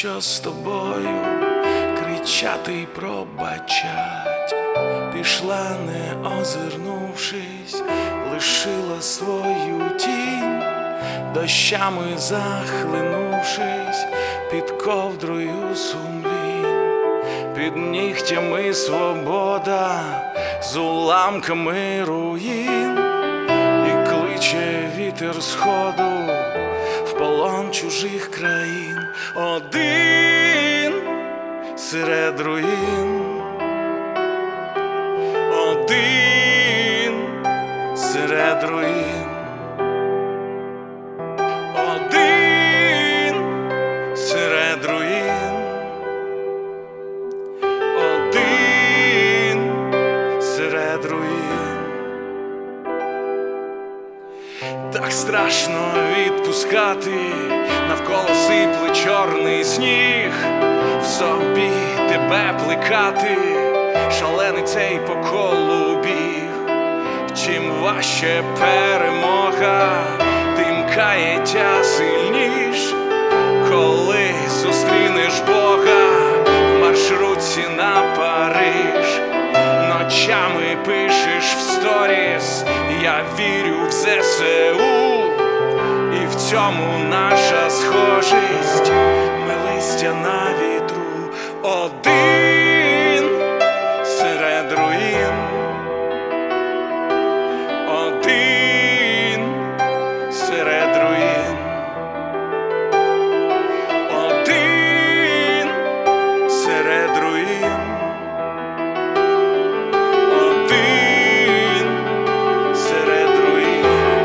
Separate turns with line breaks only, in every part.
Навіщо з тобою кричати й пробачать? Пішла, не озирнувшись, лишила свою тінь, дощами захлинувшись, під ковдрою сумлінь, під нігтями свобода, з уламками руїн, і кличе вітер сходу в полон чужих країн. Один серед руїн, один серед руїн, один серед руїн, один серед руїн. Так страшно відпускати, навколо сипле чорний сніг, в собі тебе плекати, шалений цей по колу біг. Чим важче перемога, тим каяття сильніш. Коли зустрінеш Бога в маршрутці на Париж, ночами пишеш в сторіс: я вірю в ЗСУ, і в цьому наша схожість. Ми листя на вітру. Один серед руїн, один серед руїн, один серед руїн, один серед руїн.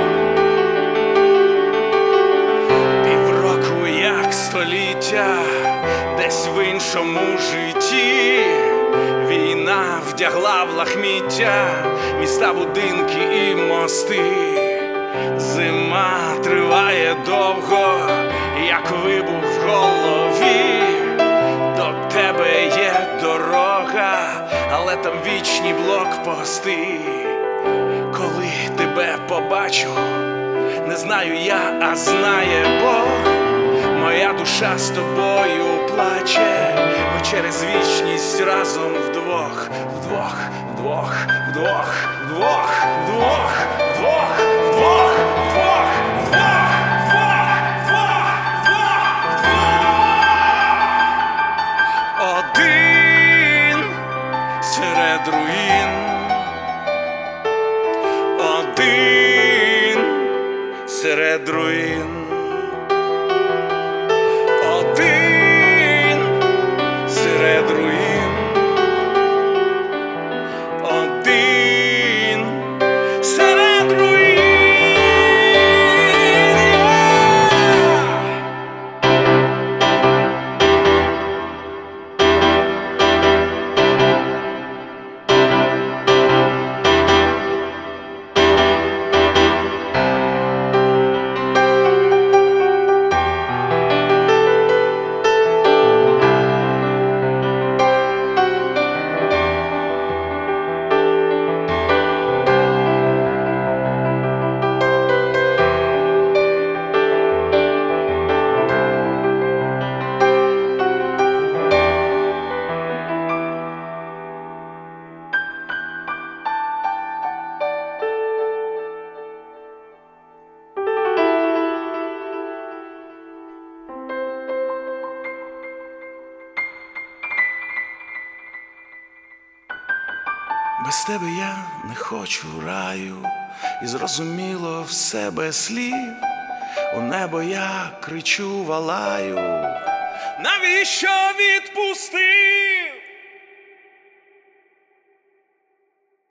Півроку як століття, десь в іншому житті. Війна вдягла в лахміття міста, будинки і мости. Зима триває довго, як вибух в голові. До тебе є дорога, але там вічні блокпости. Коли тебе побачу, не знаю я, а знає Бог, моя душа з тобою плаче. Ми через вічність разом вдвох, вдвох, вдвох, вдвох, вдвох, вдвох, вдвох, вдвох, вдвох, вдвох, вдвох. Один серед руїн, один серед руїн, один серед руїн, один серед руїн. Без тебе я не хочу раю, і зрозуміло все без слів. У небо я кричу, валаю: навіщо відпустив?